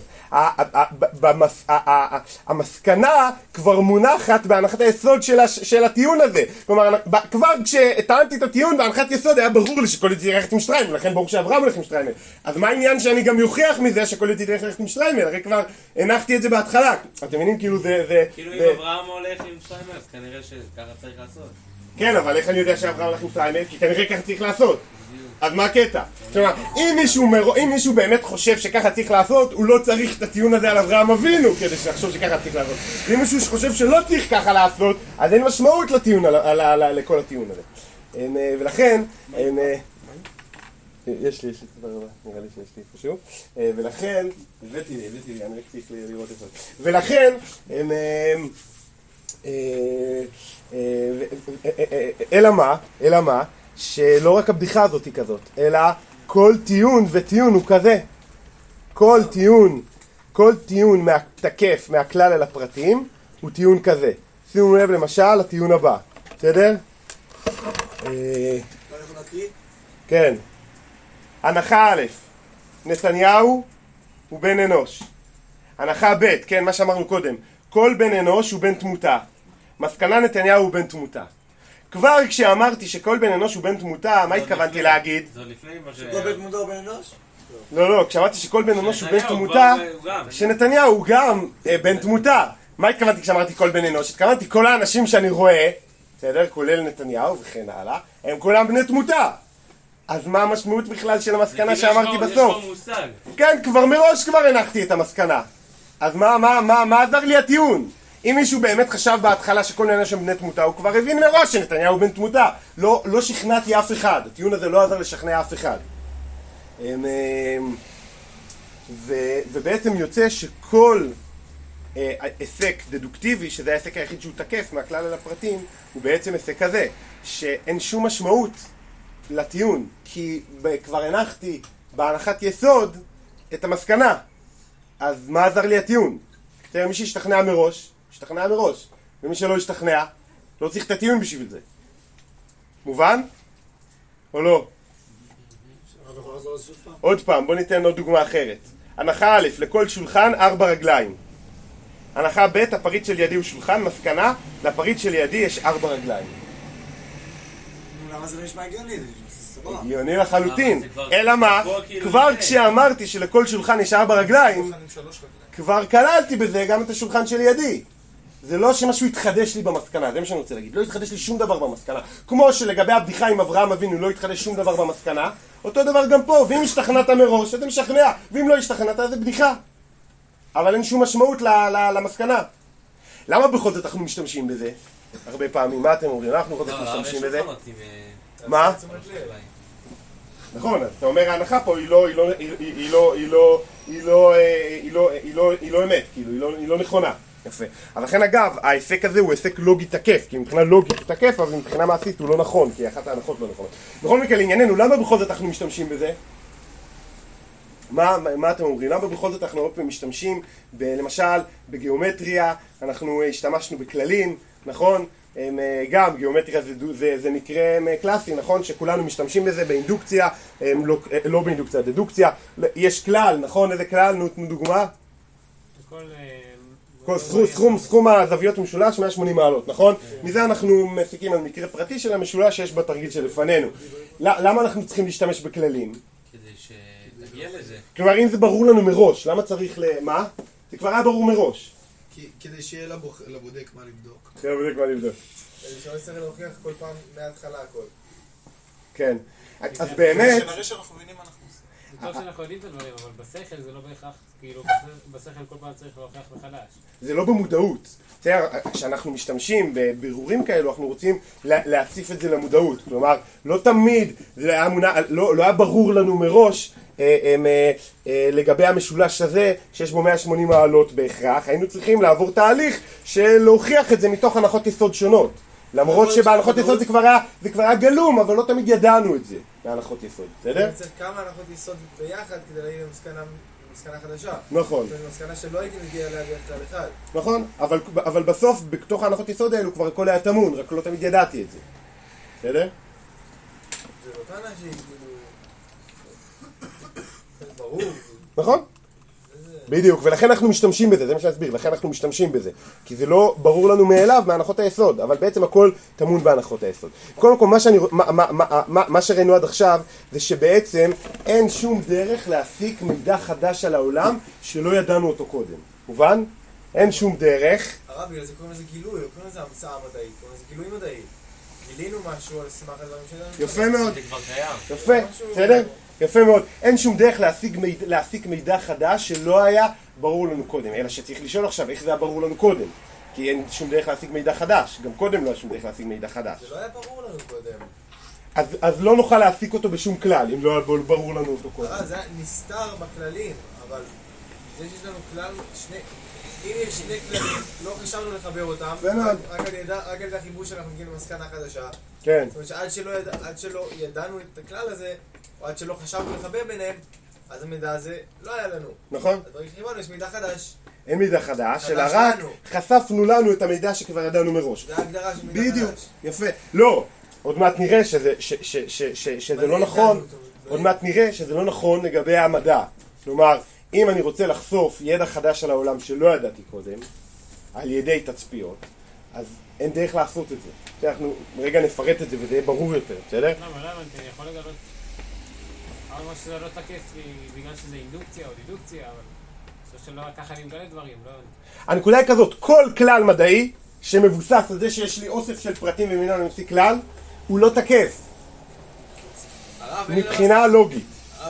D: המסקנה כבר מונחת בהנחת היסוד של הטיעון הזה. כלומר, כבר כשטענתי את הטיעון בהנחת יסוד היה ברור לי שכל יהודי ללכת עם שטריימל, לכן ברור שאברהם הולך עם שטריימל. אז מה העניין שאני גם יוכיח מזה שכל יהודי ללכת עם שטריימל? הרי כבר הנחתי את זה בהתחלה. אתם מבינים? כאילו זה...
E: כאילו אם אברהם הולך עם שטריימל, אז כנראה שככה צריך לעשות.
D: כן, אבל איך אני יודע שאברהם הולך עם שטריימל? כי כנראה ככה צריך לעשות. אז מה הקטע? כלומר, אם מישהו, אם מישהו באמת חושב שככה צריך לעשות, הוא לא צריך את הטיעון הזה על אברהם אבינו כדי שיחשוב שככה צריך לעשות. ואם מישהו שחושב שלא צריך ככה לעשות, אז אין משמעות לטיעון, לכל הטיעון הזה. ולכן, יש לי, יש לי דבר רבה, נראה לי שיש לי איפשהו. ולכן, הבאתי לי, הבאתי לי, אני רק צריך לראות את זה. ולכן, אלא מה? אלא מה? שלא רק הבדיחה הזאת היא כזאת, אלא כל טיעון וטיעון הוא כזה. כל טיעון, כל טיעון תקף מהכלל אל הפרטים הוא טיעון כזה. שימו לב למשל לטיעון הבא, בסדר? כן. הנחה א', נתניהו הוא בן אנוש. הנחה ב', כן, מה שאמרנו קודם, כל בן אנוש הוא בן תמותה. מסקנה, נתניהו הוא בן תמותה. כבר כשאמרתי שכל בן אנוש הוא בן תמותה, מה התכוונתי להגיד?
A: זה לפני מה ש... שכל בן תמותה הוא בן אנוש?
D: לא, לא, כשאמרתי שכל בן אנוש הוא בן תמותה, שנתניהו הוא גם בן תמותה. מה התכוונתי כשאמרתי כל בן אנוש? התכוונתי כל האנשים שאני רואה, בסדר, כולל נתניהו וכן הלאה, הם כולם בני תמותה. אז מה המשמעות בכלל של המסקנה שאמרתי בסוף? כן, כבר מראש כבר הנחתי את המסקנה. אז מה, מה, מה, מה עזר לי הטיעון? אם מישהו באמת חשב בהתחלה שכל מיני אנשים בני תמותה, הוא כבר הבין מראש שנתניהו בן תמותה. לא, לא שכנעתי אף אחד. הטיעון הזה לא עזר לשכנע אף אחד. ו, ובעצם יוצא שכל היסק דדוקטיבי, שזה ההיסק היחיד שהוא תקף מהכלל אל הפרטים, הוא בעצם היסק כזה, שאין שום משמעות לטיעון, כי כבר הנחתי בהנחת יסוד את המסקנה. אז מה עזר לי הטיעון? תראה, מי שהשתכנע מראש, השתכנע מראש, ומי שלא השתכנע, לא צריך את הטיעון בשביל זה. מובן? או לא? עוד פעם, בוא ניתן עוד דוגמה אחרת. הנחה א', לכל שולחן ארבע רגליים. הנחה ב', הפריט של ידי הוא שולחן, מסקנה, לפריט של ידי יש ארבע רגליים.
A: למה זה לא נשמע הגיוני?
D: הגיוני לחלוטין. אלא מה? כבר כשאמרתי שלכל שולחן יש ארבע רגליים, כבר כללתי בזה גם את השולחן של ידי. זה לא שמשהו יתחדש לי במסקנה, זה מה שאני רוצה להגיד. לא יתחדש לי שום דבר במסקנה. כמו שלגבי הבדיחה עם אברהם אבינו לא יתחדש שום דבר במסקנה, אותו דבר גם פה. ואם השתכנעת מראש, אתה משכנע. ואם לא השתכנעת, זה בדיחה. אבל אין שום משמעות למסקנה. למה בכל זאת אנחנו משתמשים בזה? הרבה פעמים, מה אתם אומרים? אנחנו בכל זאת משתמשים בזה. מה? נכון, אז אתה אומר ההנחה פה היא לא, היא לא, היא לא, היא לא, היא לא, היא לא, היא לא, היא לא אמת, כאילו, היא לא, היא לא נכונה. יפה. אבל לכן אגב, ההיסק הזה הוא היסק לוגי תקף, כי מבחינה לוגית הוא תקף, אבל מבחינה מעשית הוא לא נכון, כי אחת ההנחות לא נכונות. בכל מקרה, לענייננו, למה בכל זאת אנחנו משתמשים בזה? מה, מה אתם אומרים? למה בכל זאת אנחנו משתמשים, ב, למשל, בגיאומטריה, אנחנו השתמשנו בכללים, נכון? הם, גם גיאומטריה זה, זה, זה מקרה קלאסי, נכון? שכולנו משתמשים בזה באינדוקציה, לא, לא באינדוקציה, דדוקציה. יש כלל, נכון? איזה כלל? נו, תנו דוגמה.
G: כל...
D: כל סכום, סכום, סכום הזוויות משולש מאה ושמונים מעלות, נכון? מזה אנחנו מסיקים על מקרה פרטי של המשולש שיש בתרגיל שלפנינו. למה אנחנו צריכים להשתמש בכללים?
C: כדי שתגיע לזה.
D: כלומר, אם זה ברור לנו מראש, למה צריך ל... מה? זה כבר היה ברור מראש.
A: כדי שיהיה לבודק מה לבדוק.
D: שיהיה לבודק מה לבדוק.
E: כדי שלא יצטרך להוכיח כל פעם מההתחלה הכל.
D: כן. אז באמת...
A: שנראה שאנחנו מבינים מה אנחנו עושים.
G: זה טוב שאנחנו יודעים את הדברים, אבל בשכל זה לא בהכרח, כאילו, בשכל כל פעם צריך להוכיח מחדש.
D: זה לא במודעות. כשאנחנו משתמשים בבירורים כאלו, אנחנו רוצים להציף את זה למודעות. כלומר, לא תמיד, זה היה מונע, לא, לא היה ברור לנו מראש הם, לגבי המשולש הזה, שיש בו מאה ושמונים מעלות בהכרח. היינו צריכים לעבור תהליך של להוכיח את זה מתוך הנחות יסוד שונות. למרות שבהנחות יסוד זה כבר היה, זה כבר היה גלום, אבל לא תמיד ידענו את זה, בהנחות יסוד, בסדר?
E: צריך כמה הנחות יסוד ביחד כדי להגיע למסקנה חדשה.
D: נכון.
E: זו מסקנה שלא הייתי מגיע אליה דרך כלל אחד.
D: נכון, אבל, אבל בסוף, בתוך ההנחות יסוד האלו כבר הכל היה תמון, רק לא תמיד ידעתי את זה. בסדר?
E: זה לא טענה שהיא כאילו... זה ברור.
D: נכון? בדיוק, ולכן אנחנו משתמשים בזה, זה מה שאני אסביר, לכן אנחנו משתמשים בזה. כי זה לא ברור לנו מאליו מהנחות היסוד, אבל בעצם הכל טמון בהנחות היסוד. קודם כל, מה, שאני, מה, מה, מה, מה, מה שראינו עד עכשיו, זה שבעצם אין שום דרך להפיק מידע חדש על העולם שלא ידענו אותו קודם. מובן? אין שום דרך.
E: הרב, בגלל זה קוראים לזה גילוי, לא קוראים לזה המצאה מדעית, קוראים לזה גילוי מדעי. גילינו משהו על סמך הדברים שלנו.
D: יפה מאוד.
C: זה כבר קיים.
D: יפה, בסדר? יפה מאוד. אין שום דרך להשיג מידע, להשיג מידע חדש שלא היה ברור לנו קודם, אלא שצריך לשאול עכשיו איך זה היה ברור לנו קודם. כי אין שום דרך להשיג מידע חדש. גם קודם לא היה שום דרך להשיג מידע חדש.
E: זה לא היה ברור לנו קודם.
D: אז, אז לא נוכל להשיג אותו בשום כלל, אם לא היה ברור לנו אותו קודם.
E: זה היה נסתר בכללים, אבל זה שיש לנו כלל, שני, אם יש שני כללים, לא חשבנו לחבר אותם, רק על ידי החיבור שאנחנו מגיעים למסקנה חדשה.
D: כן.
E: זאת אומרת שעד שלא, ידע, עד שלא ידענו את הכלל הזה, או עד שלא חשבנו לחבר ביניהם, אז המידע הזה לא היה לנו.
D: נכון.
E: אז ברגע שחיברנו יש מידע חדש.
D: אין מידע חדש, אלא רק חשפנו לנו את המידע שכבר ידענו מראש.
E: זה ההגדרה של מידע חדש.
D: בדיוק, יפה. לא, עוד מעט נראה שזה, ש, ש, ש, ש, שזה לא נכון, עוד מעט נראה שזה לא נכון לגבי המדע. כלומר, אם אני רוצה לחשוף ידע חדש על העולם שלא ידעתי קודם, על ידי תצפיות, אז אין דרך לעשות את זה. אנחנו רגע נפרט את זה וזה יהיה ברור יותר, בסדר?
G: למה, למה, אני יכול לגלות... אבל מה שזה לא תקף בגלל שזה אינדוקציה או דידוקציה, אבל... זה שלא, ככה אני מגלה דברים, לא...
D: הנקודה היא כזאת, כל כלל מדעי שמבוסס על זה שיש לי אוסף של פרטים ומינון אני ממציא כלל, הוא לא תקף. מבחינה לוגית.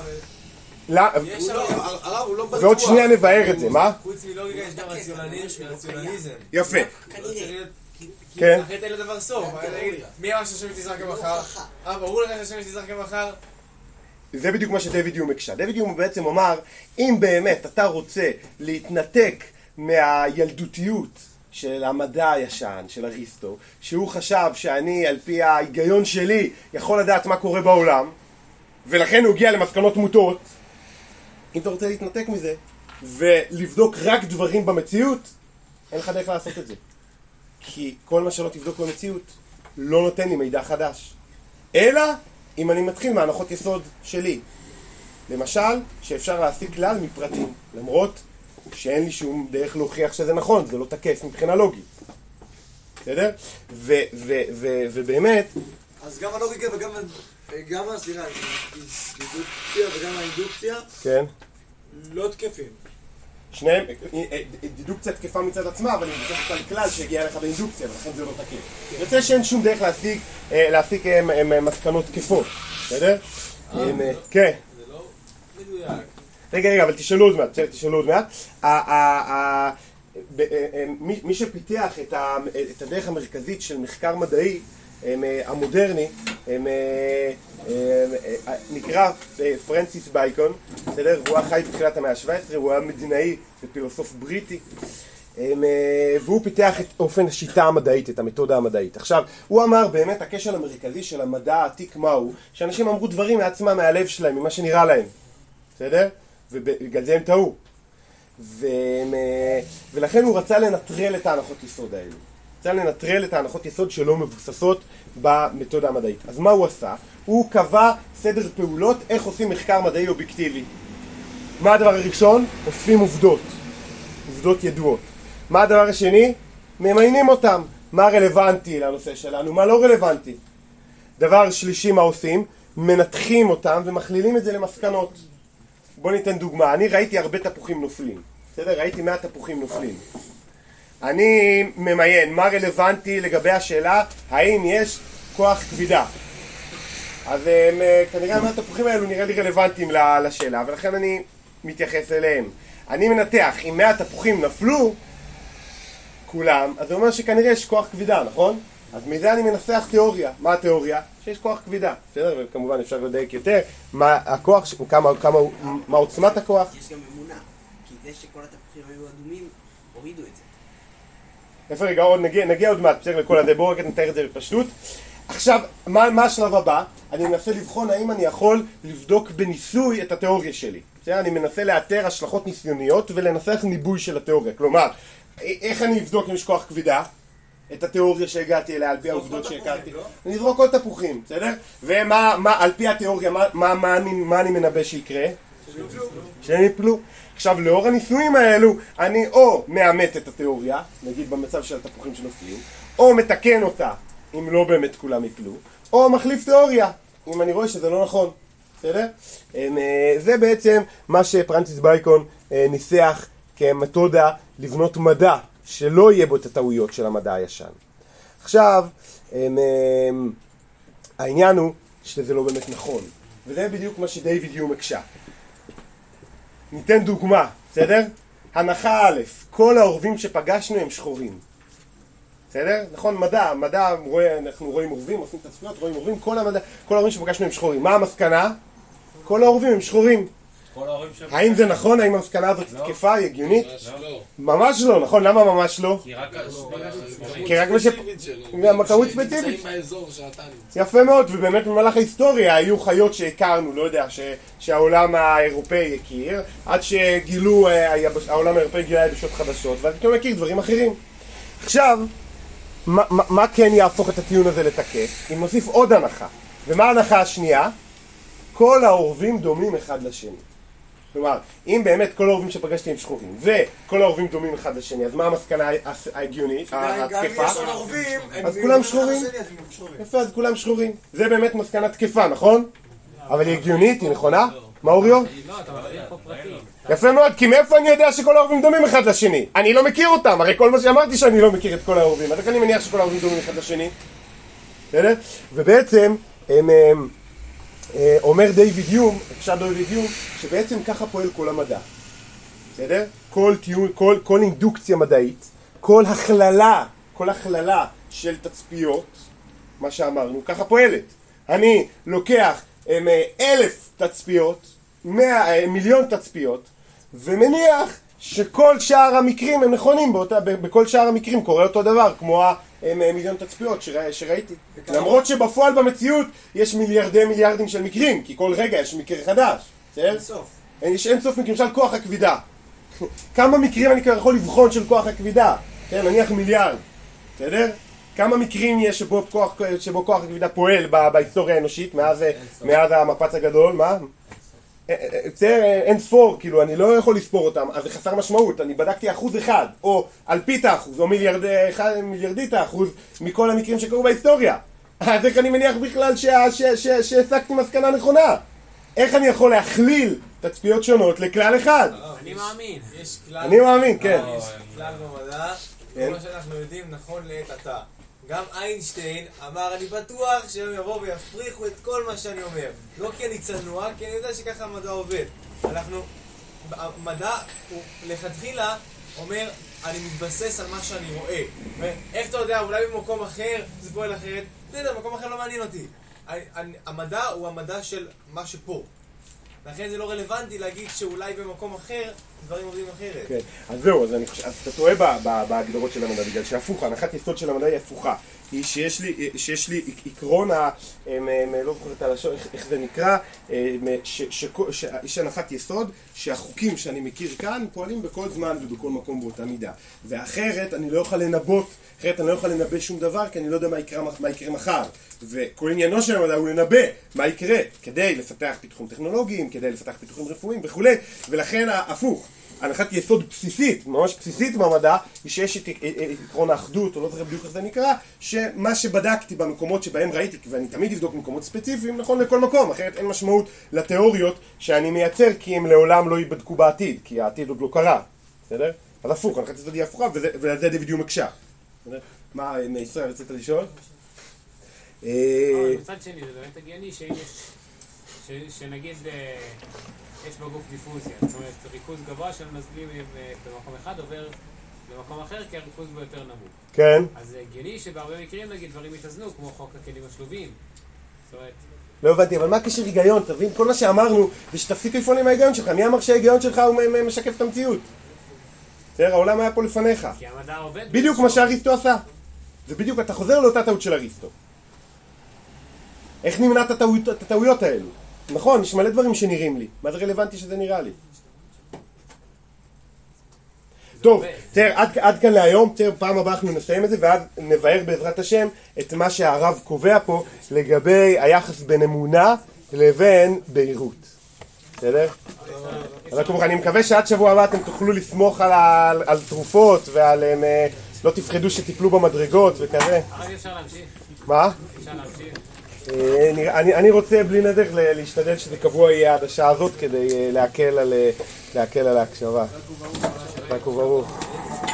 D: ועוד שנייה נבהר את זה, מה?
E: חוץ מלוגיקה יש גם רציונליזם.
D: יפה.
E: כן. אחרת אין לדבר סוף. מי אמר שהשם תזרק מחר? אה, ברור לך שהשם תזרק מחר?
D: זה בדיוק מה שדויד יום הקשה. דויד יום בעצם אמר, אם באמת אתה רוצה להתנתק מהילדותיות של המדע הישן, של אריסטו, שהוא חשב שאני, על פי ההיגיון שלי, יכול לדעת מה קורה בעולם, ולכן הוא הגיע למסקנות מוטות, אם אתה רוצה להתנתק מזה, ולבדוק רק דברים במציאות, אין לך דרך לעשות את זה. כי כל מה שלא תבדוק במציאות, לא נותן לי מידע חדש. אלא אם אני מתחיל מהנחות יסוד שלי. למשל, שאפשר להסיק כלל מפרטים, למרות שאין לי שום דרך להוכיח שזה נכון, זה לא תקף מבחינה לוגית. בסדר? ובאמת...
A: אז גם הלוגיקה וגם... גם, סליחה, האינדוקציה וגם האינדוקציה לא תקפים.
D: שניהם, דידוקציה תקפה מצד עצמה, אבל היא מבוססת על כלל שהגיע אליך באינדוקציה, ולכן זה לא תקף. יוצא שאין שום דרך להסיק מסקנות תקפות, בסדר? כן. זה לא מדויק. רגע, רגע, אבל תשאלו עוד מעט, תשאלו עוד מעט. מי שפיתח את הדרך המרכזית של מחקר מדעי, המודרני, נקרא פרנסיס בייקון, בסדר? הוא היה חי בתחילת המאה ה-שבע עשרה, הוא היה מדינאי ופילוסוף בריטי, והוא פיתח את אופן השיטה המדעית, את המתודה המדעית. עכשיו, הוא אמר באמת הכשל המרכזי של המדע העתיק מהו, שאנשים אמרו דברים מעצמם, מהלב שלהם, ממה שנראה להם, בסדר? ובגלל זה הם טעו. ולכן הוא רצה לנטרל את ההנחות יסוד האלו. רצה לנטרל את ההנחות יסוד שלא מבוססות במתודה המדעית. אז מה הוא עשה? הוא קבע סדר פעולות איך עושים מחקר מדעי אובייקטיבי. מה הדבר הראשון? אוספים עובדות. עובדות ידועות. מה הדבר השני? ממיינים אותם. מה רלוונטי לנושא שלנו, מה לא רלוונטי. דבר שלישי, מה עושים? מנתחים אותם ומכלילים את זה למסקנות. בוא ניתן דוגמה. אני ראיתי הרבה תפוחים נופלים. בסדר? ראיתי מאה תפוחים נופלים. אני ממיין מה רלוונטי לגבי השאלה האם יש כוח כבידה. אז הם, כנראה מהתפוחים האלו נראה לי רלוונטיים לשאלה, ולכן אני מתייחס אליהם. אני מנתח, אם מאה תפוחים נפלו כולם, אז זה אומר שכנראה יש כוח כבידה, נכון? אז מזה אני מנסח תיאוריה. מה התיאוריה? שיש כוח כבידה. בסדר? וכמובן אפשר לדייק יותר מה הכוח, כמה, כמה, מה עוצמת הכוח.
H: יש גם אמונה, כי זה שכל התפוחים היו אדומים, הורידו את זה.
D: איפה רגע, עוד נגיע, נגיע עוד מעט, בסדר, לכל הזה, בואו רק נתאר את זה בפשטות. עכשיו, מה, מה השלב הבא? אני מנסה לבחון האם אני יכול לבדוק בניסוי את התיאוריה שלי. בסדר? אני מנסה לאתר השלכות ניסיוניות ולנסח ניבוי של התיאוריה. כלומר, איך אני אבדוק אם יש כוח כבידה? את התיאוריה שהגעתי אליה על פי העובדות שהכרתי. אני אזרוק כל תפוחים, בסדר? ומה, מה, על פי התיאוריה, מה, מה, מה, אני, מה אני מנבא שיקרה? שהם יפלו. עכשיו, לאור הניסויים האלו, אני או מאמת את התיאוריה, נגיד במצב של התפוחים שנופלים, או מתקן אותה, אם לא באמת כולם יפלו, או מחליף תיאוריה, אם אני רואה שזה לא נכון. בסדר? זה בעצם מה שפרנסיס בייקון ניסח כמתודה לבנות מדע, שלא יהיה בו את הטעויות של המדע הישן. עכשיו, העניין הוא שזה לא באמת נכון, וזה בדיוק מה שדייוויד יום הקשה. ניתן דוגמה, בסדר? הנחה א', כל העורבים שפגשנו הם שחורים. בסדר? נכון, מדע, מדע, רואה, אנחנו רואים עורבים, עושים תצפיות, רואים עורבים, כל המדע, כל העורבים שפגשנו הם שחורים. מה המסקנה? כל העורבים הם שחורים. האם זה נכון? האם המסקנה הזאת תקפה, היא הגיונית? ממש לא, נכון? למה ממש לא? כי רק משהו... מהמקרות ספציפית. יפה מאוד, ובאמת במהלך ההיסטוריה היו חיות שהכרנו, לא יודע, שהעולם האירופאי הכיר, עד שגילו, העולם האירופאי גילה יבשות חדשות, ואז אתה מכיר דברים אחרים. עכשיו, מה כן יהפוך את הטיעון הזה לתקף? אם נוסיף עוד הנחה. ומה ההנחה השנייה? כל העורבים דומים אחד לשני. כלומר, אם באמת כל העורבים שפגשתי הם שחורים, וכל העורבים דומים אחד לשני, אז מה המסקנה ההגיונית, התקפה? אז כולם שחורים. יפה, אז כולם שחורים. זה באמת מסקנה תקפה, נכון? אבל היא הגיונית, היא נכונה? מה אוריו?
G: לא, אתה מבין פה פרטים.
D: יפה מאוד, כי מאיפה אני יודע שכל העורבים דומים אחד לשני? אני לא מכיר אותם, הרי כל מה שאמרתי שאני לא מכיר את כל העורבים, אז אני מניח שכל העורבים דומים אחד לשני. בסדר? ובעצם, הם... אומר דיוויד יום, אפשר דיוויד יום, שבעצם ככה פועל כל המדע. בסדר? כל טיעון, כל, כל אינדוקציה מדעית, כל הכללה, כל הכללה של תצפיות, מה שאמרנו, ככה פועלת. אני לוקח הם, אלף תצפיות, מאה, מיליון תצפיות, ומניח שכל שאר המקרים הם נכונים, באותה, בכל שאר המקרים קורה אותו דבר, כמו מיליון תצפיות שרא, שראיתי. למרות שבפועל במציאות יש מיליארדי מיליארדים של מקרים, כי כל רגע יש מקרה חדש. אין
A: סוף.
D: יש אין סוף מקרים, של כוח הכבידה. כמה מקרים אני כבר יכול לבחון של כוח הכבידה? כן, נניח מיליארד. בסדר? כמה מקרים יש שבו כוח, שבו כוח הכבידה פועל בהיסטוריה האנושית, מאז, מאז המפץ הגדול? מה? אין ספור, כאילו אני לא יכול לספור אותם, אז זה חסר משמעות. אני בדקתי אחוז אחד, או אלפית האחוז, או מיליארדי, אחד, מיליארדית האחוז מכל המקרים שקרו בהיסטוריה. אז איך אני מניח בכלל שהעסקתי מסקנה נכונה? איך אני יכול להכליל תצפיות שונות לכלל אחד?
G: אני מאמין.
D: אני מאמין, כן.
E: יש כלל במדע, כמו שאנחנו יודעים נכון לעת עתה. גם איינשטיין אמר, אני בטוח שהם יבואו ויפריחו את כל מה שאני אומר. לא כי אני צנוע, כי אני יודע שככה המדע עובד. אנחנו, המדע הוא לכתחילה אומר, אני מתבסס על מה שאני רואה. איך אתה יודע, אולי במקום אחר זה פועל אחרת? לא יודע, במקום אחר לא מעניין אותי. המדע הוא המדע של מה שפה. לכן זה לא רלוונטי להגיד שאולי במקום אחר דברים עובדים אחרת.
D: כן, אז זהו, אז אני חושב, אז אתה טועה בהגדרות של המדע, בגלל שהפוך, הנחת יסוד של המדע היא הפוכה. היא שיש לי, שיש לי עקרון, לא זוכר את הלשון, איך זה נקרא, שיש הנחת יסוד שהחוקים שאני מכיר כאן פועלים בכל זמן ובכל מקום באותה מידה. ואחרת אני לא יכול לנבוא, אחרת אני לא יכול לנבא שום דבר, כי אני לא יודע מה יקרה, מה יקרה מחר. וכל עניינו של המדע הוא לנבא מה יקרה, כדי לפתח פיתוחים טכנולוגיים, כדי לפתח פיתוחים רפואיים וכו'. ולכן ההפוך, הנחת יסוד בסיסית, ממש בסיסית במדע, היא שיש את עקרון האחדות, או לא זוכר בדיוק איך זה נקרא, שמה שבדקתי במקומות שבהם ראיתי, ואני תמיד אבדוק מקומות ספציפיים, נכון לכל מקום, אחרת אין משמעות לתיאוריות שאני מייצר, כי הם לעולם לא ייבדקו בעתיד, כי העתיד עוד לא קרה. בסדר? אז הפוך, הנחת יסוד היא הפוכה, ולזה דיוויד יום הקשה. מה, ישראל, רצית לשאול?
G: מצד שני, זה באמת הגיוני שנגיד יש בגוף דיפוזיה, זאת אומרת ריכוז גבוה של נוזלים במקום אחד עובר במקום אחר כי הריכוז בו יותר נמוך.
D: כן.
G: אז זה הגיוני שבהרבה מקרים נגיד דברים יתאזנו כמו חוק הכלים השלובים. זאת אומרת...
D: לא הבנתי, אבל מה קשר היגיון? תבין, כל מה שאמרנו זה שתפסיק לפעול עם ההיגיון שלך. מי אמר שההיגיון שלך הוא משקף את המציאות? תראה, העולם היה פה לפניך.
G: כי המדע עובד...
D: בדיוק מה שאריסטו עשה. זה בדיוק, אתה חוזר לאותה טעות של אריסטו. איך נמנע את הטעויות האלו? נכון, יש מלא דברים שנראים לי. מה זה רלוונטי שזה נראה לי? טוב, תראה, עד, עד כאן להיום, תראה, פעם הבאה אנחנו נסיים את זה, ואז נבהר בעזרת השם את מה שהרב קובע פה לגבי היחס בין אמונה לבין בהירות. בסדר? אני מקווה שעד שבוע הבא אתם תוכלו לסמוך על, על, על תרופות ועל... לא תפחדו שתיפלו במדרגות וכזה.
G: אבל אפשר להמשיך.
D: מה?
G: אפשר להמשיך.
D: אני, אני רוצה בלי נדר להשתדל שזה קבוע יהיה עד השעה הזאת כדי להקל על, להקל על ההקשבה. רק וברוך.